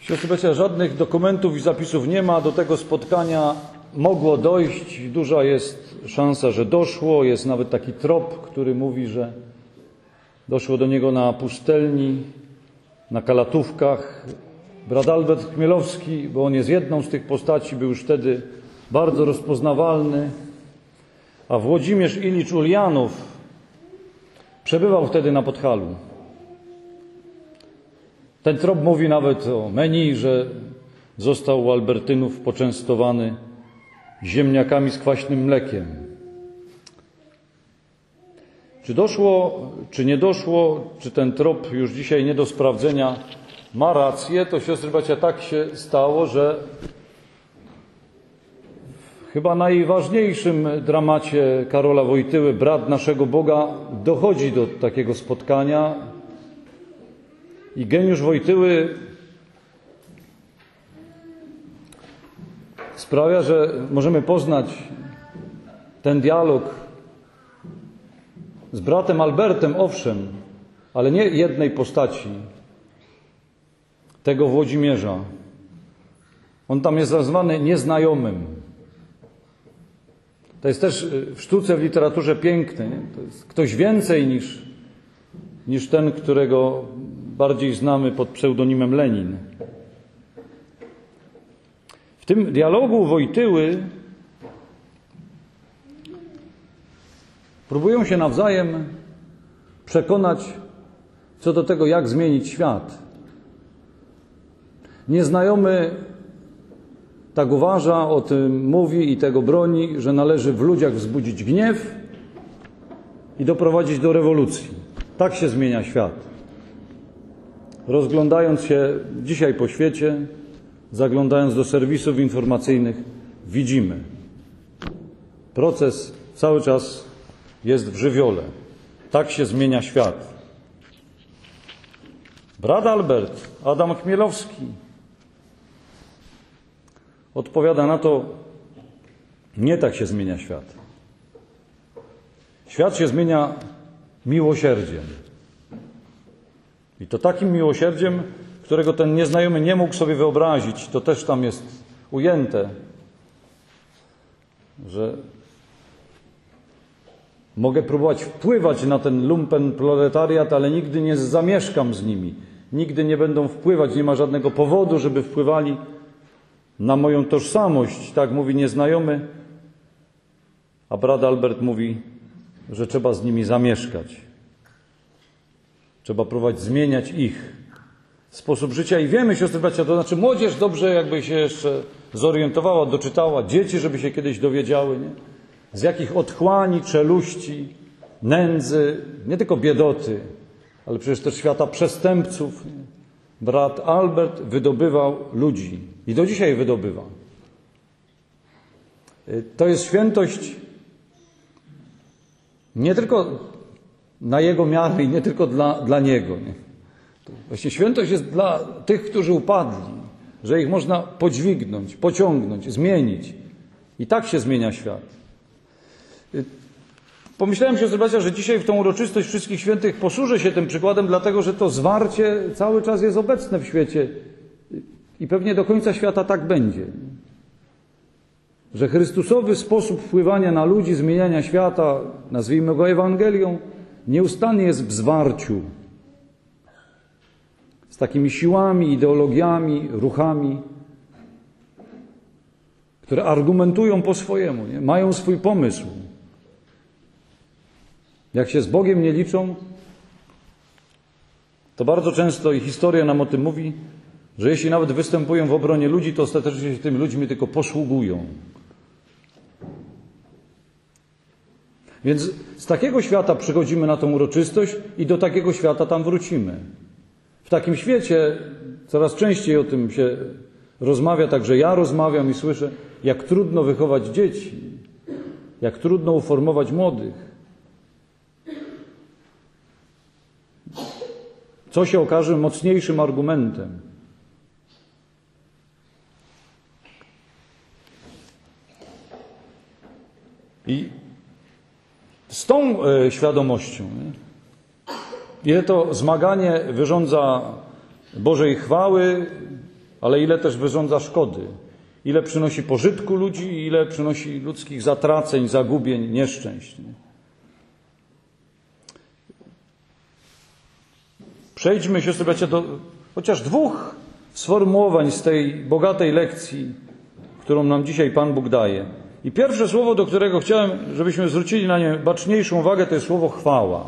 Siostry bracia, żadnych dokumentów i zapisów nie ma. Do tego spotkania mogło dojść. Duża jest szansa, że doszło. Jest nawet taki trop, który mówi, że doszło do niego na pustelni, na kalatówkach. Brat Albert Chmielowski, bo on jest jedną z tych postaci, był już wtedy bardzo rozpoznawalny. A Włodzimierz Ilicz Uljanow przebywał wtedy na Podhalu. Ten trop mówi nawet o Meni, że został u Albertynów poczęstowany ziemniakami z kwaśnym mlekiem. Czy doszło, czy nie doszło, czy ten trop już dzisiaj nie do sprawdzenia ma rację, to siostry bracia, tak się stało, że w chyba najważniejszym dramacie Karola Wojtyły, Brat naszego Boga, dochodzi do takiego spotkania i geniusz Wojtyły sprawia, że możemy poznać ten dialog z bratem Albertem, owszem, ale nie jednej postaci, tego Włodzimierza. On tam jest nazwany nieznajomym. To jest też w sztuce, w literaturze piękne. Nie? To jest ktoś więcej niż ten, którego bardziej znamy pod pseudonimem Lenin. W tym dialogu Wojtyły próbują się nawzajem przekonać co do tego, jak zmienić świat. Nieznajomy tak uważa, o tym mówi i tego broni, że należy w ludziach wzbudzić gniew i doprowadzić do rewolucji. Tak się zmienia świat. Rozglądając się dzisiaj po świecie, zaglądając do serwisów informacyjnych, widzimy. Proces cały czas jest w żywiole. Tak się zmienia świat. Brat Albert, Adam Chmielowski, odpowiada na to, nie tak się zmienia świat. Świat się zmienia miłosierdziem. I to takim miłosierdziem, którego ten nieznajomy nie mógł sobie wyobrazić. To też tam jest ujęte, że mogę próbować wpływać na ten lumpen proletariat, ale nigdy nie zamieszkam z nimi. Nigdy nie będą wpływać, nie ma żadnego powodu, żeby wpływali na moją tożsamość, tak mówi nieznajomy, a brat Albert mówi, że trzeba z nimi zamieszkać. Trzeba próbować zmieniać ich sposób życia i wiemy, siostry bracia, to znaczy młodzież dobrze jakby się jeszcze zorientowała, doczytała, dzieci, żeby się kiedyś dowiedziały, nie? Z jakich otchłani, czeluści, nędzy, nie tylko biedoty, ale przecież też świata przestępców, nie? Brat Albert wydobywał ludzi i do dzisiaj wydobywa. To jest świętość nie tylko na jego miarę i nie tylko dla niego. Nie? Właśnie świętość jest dla tych, którzy upadli, że ich można podźwignąć, pociągnąć, zmienić. I tak się zmienia świat. Pomyślałem, siostry bracia, że dzisiaj w tą uroczystość Wszystkich Świętych posłużę się tym przykładem, dlatego że to zwarcie cały czas jest obecne w świecie i pewnie do końca świata tak będzie. Że Chrystusowy sposób wpływania na ludzi, zmieniania świata, nazwijmy go Ewangelią, nieustannie jest w zwarciu z takimi siłami, ideologiami, ruchami, które argumentują po swojemu, nie? Mają swój pomysł. Jak się z Bogiem nie liczą, to bardzo często i historia nam o tym mówi, że jeśli nawet występują w obronie ludzi, to ostatecznie się tymi ludźmi tylko posługują. Więc z takiego świata przychodzimy na tą uroczystość i do takiego świata tam wrócimy. W takim świecie coraz częściej o tym się rozmawia, także ja rozmawiam i słyszę, jak trudno wychować dzieci, jak trudno uformować młodych. Co się okaże mocniejszym argumentem? I z tą świadomością, ile to zmaganie wyrządza Bożej chwały, ale ile też wyrządza szkody. Ile przynosi pożytku ludzi i ile przynosi ludzkich zatraceń, zagubień, nieszczęść. Przejdźmy, siostry, bracia, do chociaż dwóch sformułowań z tej bogatej lekcji, którą nam dzisiaj Pan Bóg daje. I pierwsze słowo, do którego chciałem, żebyśmy zwrócili na nie baczniejszą uwagę, to jest słowo chwała.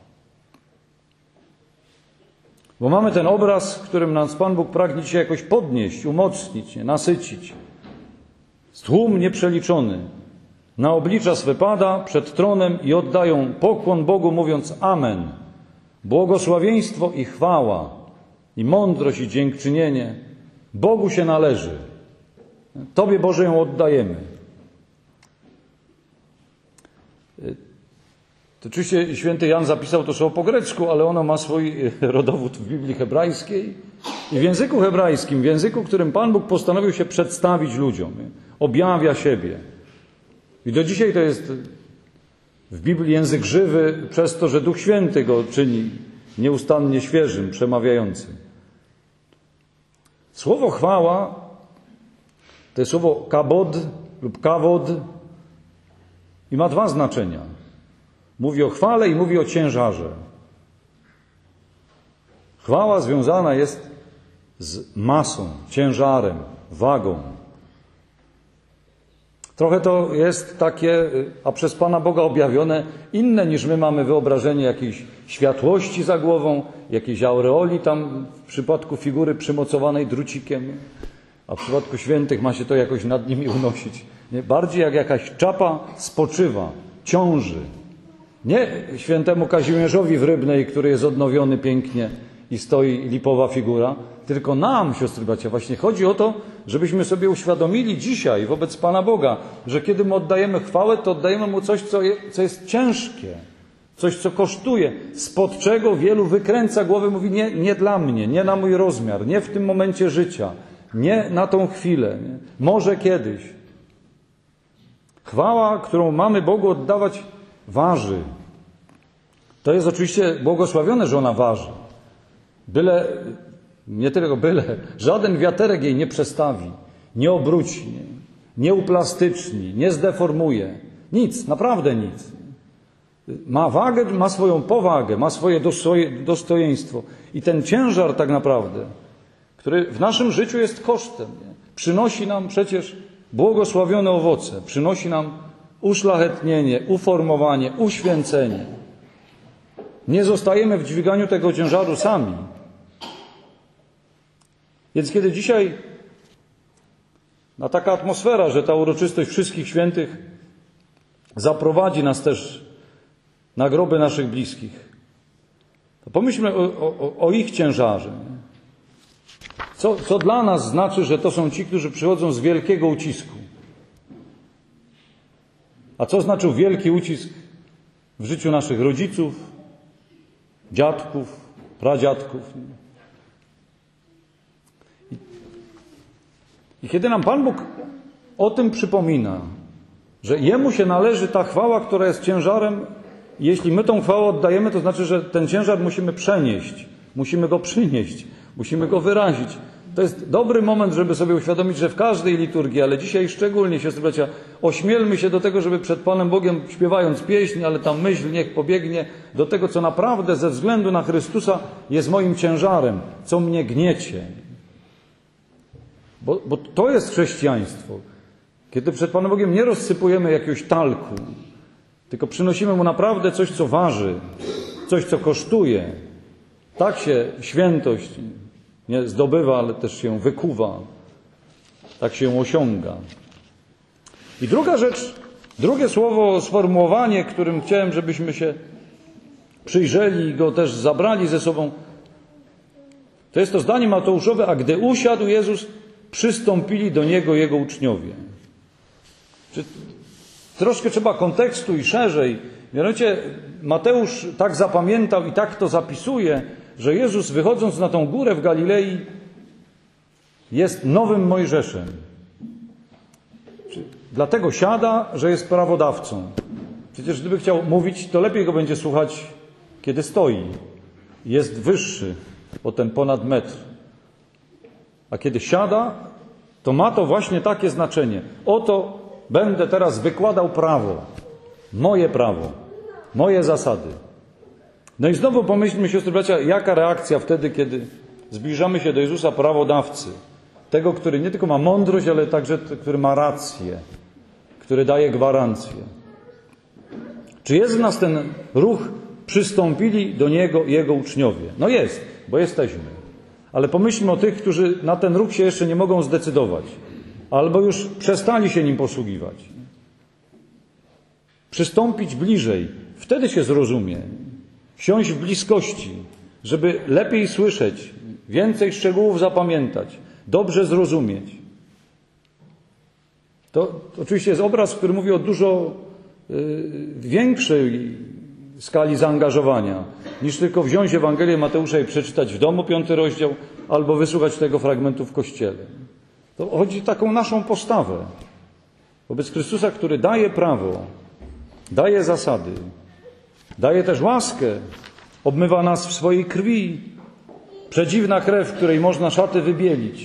Bo mamy ten obraz, którym nas Pan Bóg pragnie dzisiaj jakoś podnieść, umocnić, nasycić. Tłum nieprzeliczony na oblicza swe pada przed tronem i oddają pokłon Bogu, mówiąc amen. Błogosławieństwo i chwała, i mądrość i dziękczynienie Bogu się należy. Tobie, Boże, ją oddajemy. To oczywiście święty Jan zapisał to słowo po grecku, ale ono ma swój rodowód w Biblii hebrajskiej i w języku hebrajskim, w języku, którym Pan Bóg postanowił się przedstawić ludziom. Objawia siebie. I do dzisiaj to jest w Biblii język żywy przez to, że Duch Święty go czyni nieustannie świeżym, przemawiającym. Słowo chwała to jest słowo kabod lub kawod i ma dwa znaczenia. Mówi o chwale i mówi o ciężarze. Chwała związana jest z masą, ciężarem, wagą. Trochę to jest takie, a przez Pana Boga objawione, inne niż my mamy wyobrażenie jakiejś światłości za głową, jakiejś aureoli tam w przypadku figury przymocowanej drucikiem, a w przypadku świętych ma się to jakoś nad nimi unosić. Nie? Bardziej jak jakaś czapa spoczywa, ciąży. Nie świętemu Kazimierzowi w Rybnej, który jest odnowiony pięknie i stoi lipowa figura, tylko nam, siostry bracia, właśnie chodzi o to, żebyśmy sobie uświadomili dzisiaj wobec Pana Boga, że kiedy mu oddajemy chwałę, to oddajemy mu coś, co jest ciężkie, coś, co kosztuje, spod czego wielu wykręca głowę, mówi nie dla mnie, nie na mój rozmiar, nie w tym momencie życia, nie na tą chwilę, nie? Może kiedyś. Chwała, którą mamy Bogu oddawać, waży. To jest oczywiście błogosławione, że ona waży. Nie tylko byle, żaden wiaterek jej nie przestawi, nie obróci, nie uplastyczni, nie zdeformuje. Nic, naprawdę nic. Ma wagę, ma swoją powagę, ma swoje dostojeństwo. I ten ciężar tak naprawdę, który w naszym życiu jest kosztem, przynosi nam przecież błogosławione owoce, przynosi nam uszlachetnienie, uformowanie, uświęcenie. Nie zostajemy w dźwiganiu tego ciężaru sami. Więc kiedy dzisiaj taka atmosfera, że ta uroczystość wszystkich świętych zaprowadzi nas też na groby naszych bliskich, to pomyślmy o ich ciężarze. Co dla nas znaczy, że to są ci, którzy przychodzą z wielkiego ucisku? A co znaczył wielki ucisk w życiu naszych rodziców, dziadków, pradziadków? I kiedy nam Pan Bóg o tym przypomina, że Jemu się należy ta chwała, która jest ciężarem, jeśli my tą chwałę oddajemy, to znaczy, że ten ciężar musimy przenieść, musimy go przynieść, musimy go wyrazić. To jest dobry moment, żeby sobie uświadomić, że w każdej liturgii, ale dzisiaj szczególnie, siostry bracia, ośmielmy się do tego, żeby przed Panem Bogiem, śpiewając pieśń, ale ta myśl niech pobiegnie do tego, co naprawdę ze względu na Chrystusa jest moim ciężarem, co mnie gniecie. Bo to jest chrześcijaństwo. Kiedy przed Panem Bogiem nie rozsypujemy jakiegoś talku, tylko przynosimy Mu naprawdę coś, co waży, coś, co kosztuje. Tak się świętość nie zdobywa, ale też się wykuwa. Tak się ją osiąga. I druga rzecz, drugie słowo, sformułowanie, którym chciałem, żebyśmy się przyjrzeli i go też zabrali ze sobą, to jest to zdanie Mateuszowe, a gdy usiadł Jezus, przystąpili do Niego Jego uczniowie. Troszkę trzeba kontekstu i szerzej. Mianowicie Mateusz tak zapamiętał i tak to zapisuje, że Jezus, wychodząc na tą górę w Galilei, jest nowym Mojżeszem. Dlatego siada, że jest prawodawcą. Przecież gdyby chciał mówić, to lepiej go będzie słuchać, kiedy stoi. Jest wyższy, potem ponad metr. A kiedy siada, to ma to właśnie takie znaczenie. Oto będę teraz wykładał prawo, moje zasady. No i znowu pomyślmy, siostry, bracia, jaka reakcja wtedy, kiedy zbliżamy się do Jezusa prawodawcy, tego, który nie tylko ma mądrość, ale także który ma rację, który daje gwarancję. Czy jest w nas ten ruch, przystąpili do Niego Jego uczniowie? No jest, bo jesteśmy. Ale pomyślmy o tych, którzy na ten ruch się jeszcze nie mogą zdecydować, albo już przestali się nim posługiwać. Przystąpić bliżej, wtedy się zrozumie. Siąść w bliskości, żeby lepiej słyszeć, więcej szczegółów zapamiętać, dobrze zrozumieć. To oczywiście jest obraz, który mówi o dużo większej skali zaangażowania, niż tylko wziąć Ewangelię Mateusza i przeczytać w domu 5 rozdział, albo wysłuchać tego fragmentu w kościele. To chodzi o taką naszą postawę wobec Chrystusa, który daje prawo, daje zasady, daje też łaskę, obmywa nas w swojej krwi, przedziwna krew, której można szaty wybielić.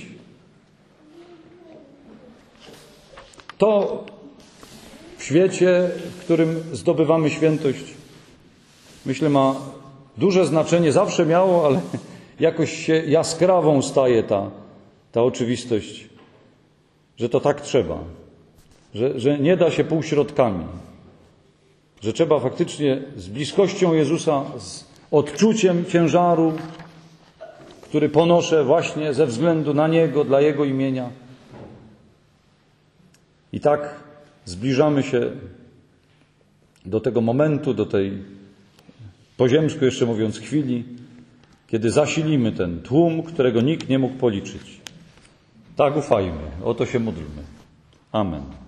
To w świecie, w którym zdobywamy świętość, myślę, ma duże znaczenie. Zawsze miało, ale jakoś się jaskrawą staje ta oczywistość, że to tak trzeba, że nie da się półśrodkami, że trzeba faktycznie z bliskością Jezusa, z odczuciem ciężaru, który ponoszę właśnie ze względu na Niego, dla Jego imienia. I tak zbliżamy się do tego momentu, do tej, po ziemsku jeszcze mówiąc, chwili, kiedy zasilimy ten tłum, którego nikt nie mógł policzyć. Tak ufajmy, o to się módlmy. Amen.